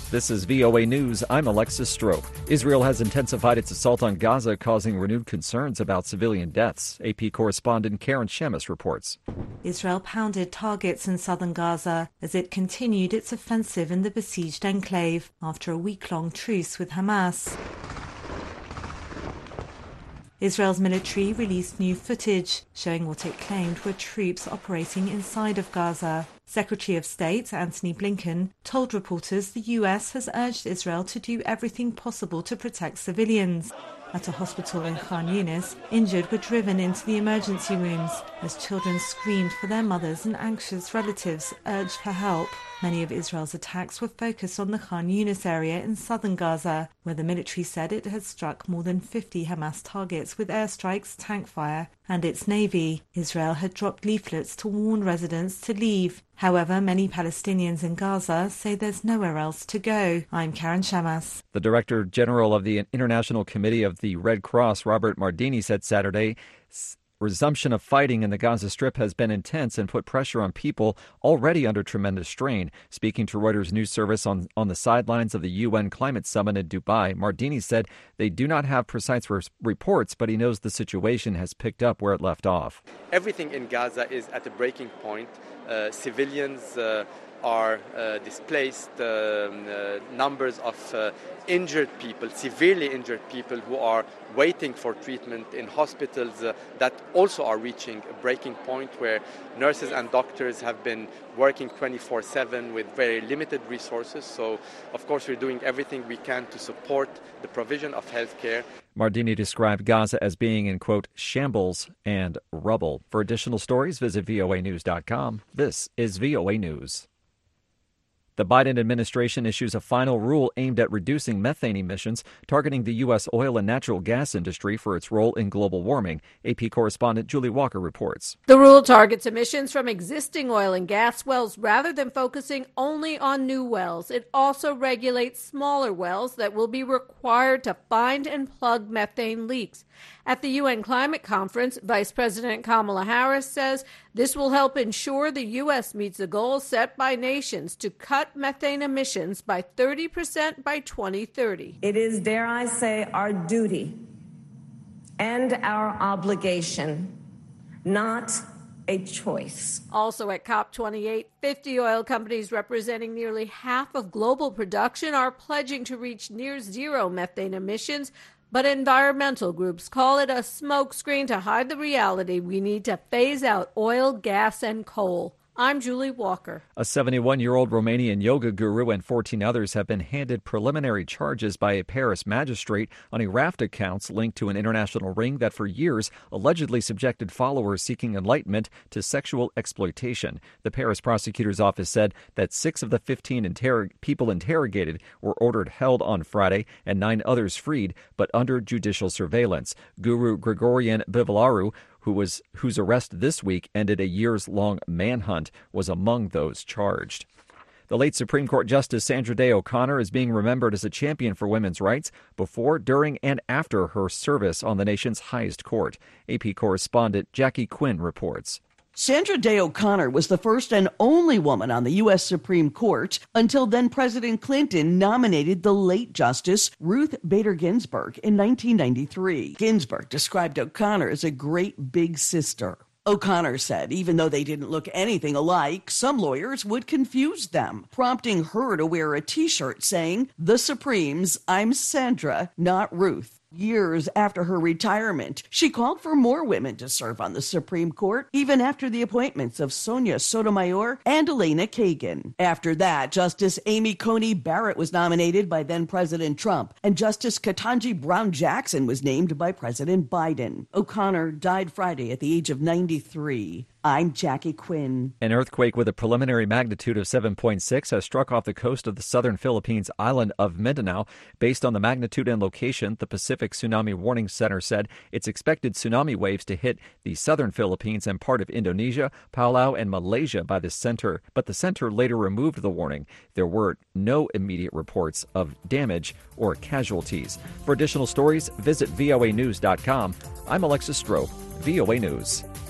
This is VOA News. I'm Alexis Strope. Israel has intensified its assault on Gaza, causing renewed concerns about civilian deaths. AP correspondent Karen Shemes reports. Israel pounded targets in southern Gaza as it continued its offensive in the besieged enclave after a week-long truce with Hamas. Israel's military released new footage showing what it claimed were troops operating inside of Gaza. Secretary of State Antony Blinken told reporters the US has urged Israel to do everything possible to protect civilians. At a hospital in Khan Yunis, injured were driven into the emergency rooms as children screamed for their mothers and anxious relatives urged for help. Many of Israel's attacks were focused on the Khan Yunis area in southern Gaza, where the military said it had struck more than 50 Hamas targets with airstrikes, tank fire, and its navy. Israel had dropped leaflets to warn residents to leave. However, many Palestinians in Gaza say there's nowhere else to go. I'm Karen Shemes. The Director General of the International Committee of the Red Cross, Robert Mardini, said Saturday resumption of fighting in the Gaza Strip has been intense and put pressure on people already under tremendous strain. Speaking to Reuters news service on the sidelines of the UN Climate Summit in Dubai, Mardini said they do not have precise reports, but he knows the situation has picked up where it left off. Everything in Gaza is at a breaking point. Civilians are displaced, numbers of injured people, severely injured people who are waiting for treatment in hospitals that also are reaching a breaking point where nurses and doctors have been working 24/7 with very limited resources. So, of course, we're doing everything we can to support the provision of health care. Mardini described Gaza as being in, quote, shambles and rubble. For additional stories, visit voanews.com. This is VOA News. The Biden administration issues a final rule aimed at reducing methane emissions, targeting the U.S. oil and natural gas industry for its role in global warming. AP correspondent Julie Walker reports. The rule targets emissions from existing oil and gas wells rather than focusing only on new wells. It also regulates smaller wells that will be required to find and plug methane leaks. At the UN Climate Conference, Vice President Kamala Harris says this will help ensure the U.S. meets the goals set by nations to cut methane emissions by 30% by 2030. It is, dare I say, our duty and our obligation, not a choice. Also at COP28, 50 oil companies representing nearly half of global production are pledging to reach near zero methane emissions. But environmental groups call it a smokescreen to hide the reality we need to phase out oil, gas, and coal. I'm Julie Walker. A 71-year-old Romanian yoga guru and 14 others have been handed preliminary charges by a Paris magistrate on a raft of counts linked to an international ring that for years allegedly subjected followers seeking enlightenment to sexual exploitation. The Paris prosecutor's office said that 6 of the 15 people interrogated were ordered held on Friday and 9 others freed, but under judicial surveillance. Guru Grigorian Bivolaru, whose arrest this week ended a years-long manhunt, was among those charged. The late Supreme Court Justice Sandra Day O'Connor is being remembered as a champion for women's rights before, during, and after her service on the nation's highest court. AP correspondent Jackie Quinn reports. Sandra Day O'Connor was the first and only woman on the U.S. Supreme Court until then-President Clinton nominated the late Justice Ruth Bader Ginsburg in 1993. Ginsburg described O'Connor as a great big sister. O'Connor said even though they didn't look anything alike, some lawyers would confuse them, prompting her to wear a T-shirt saying, "The Supremes, I'm Sandra, not Ruth." Years after her retirement, she called for more women to serve on the Supreme Court, even after the appointments of Sonia Sotomayor and Elena Kagan. After that, Justice Amy Coney Barrett was nominated by then-President Trump, and Justice Ketanji Brown Jackson was named by President Biden. O'Connor died Friday at the age of 93. I'm Jackie Quinn. An earthquake with a preliminary magnitude of 7.6 has struck off the coast of the southern Philippines island of Mindanao. Based on the magnitude and location, the Pacific Tsunami Warning Center said it's expected tsunami waves to hit the southern Philippines and part of Indonesia, Palau, and Malaysia by the center. But the center later removed the warning. There were no immediate reports of damage or casualties. For additional stories, visit voanews.com. I'm Alexis Strope, VOA News.